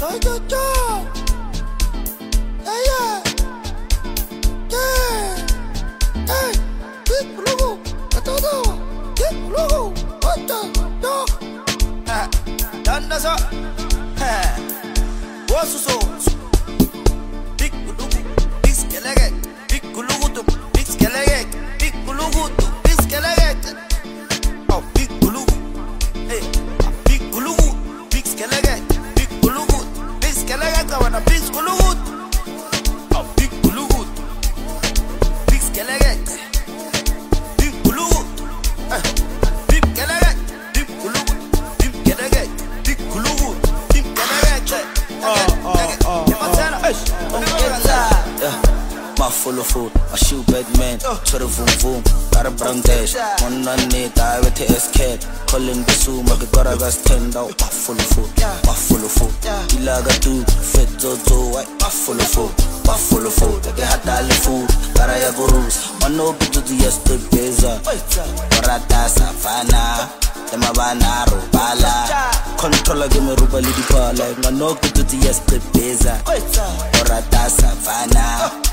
Full of food, I shoot bad man, to the voom voom, got a brown dash, one on it, I with the S-cat, calling the zoom, I got a gas 10 out, full of food, full of food, ilaga do, fit to full of food, full of food, I get hot food, Karaya Gurus, one no to the yesterday, Rata Savana, the Mavana Rubala, controller give me Rubali di Pala, one no to the yesterday, Rata Savana.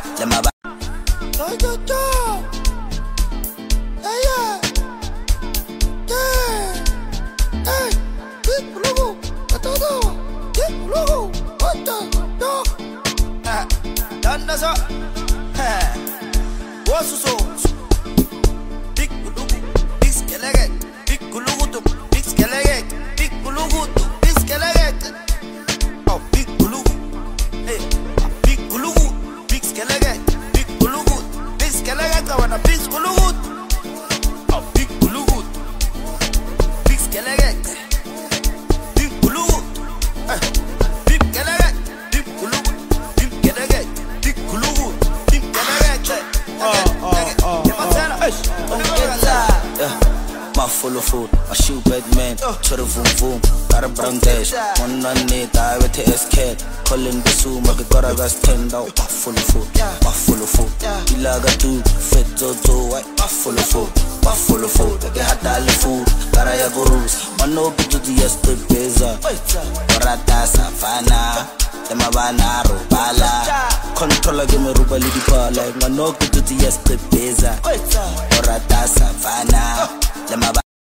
Full of food, I shoot bad man, to the voom voom, got a brown dash, one on it, I with the S-cat, calling the zoom, I got a gas 10 out, full of food, ilaga do, fit to full of food, I get hot food, Karaya Gurus, one no to the yesterday, Rata Savana, the Mavana Rubala, controller give me Rubali di Pala, one no to the yesterday, Rata Savana, the Mavana.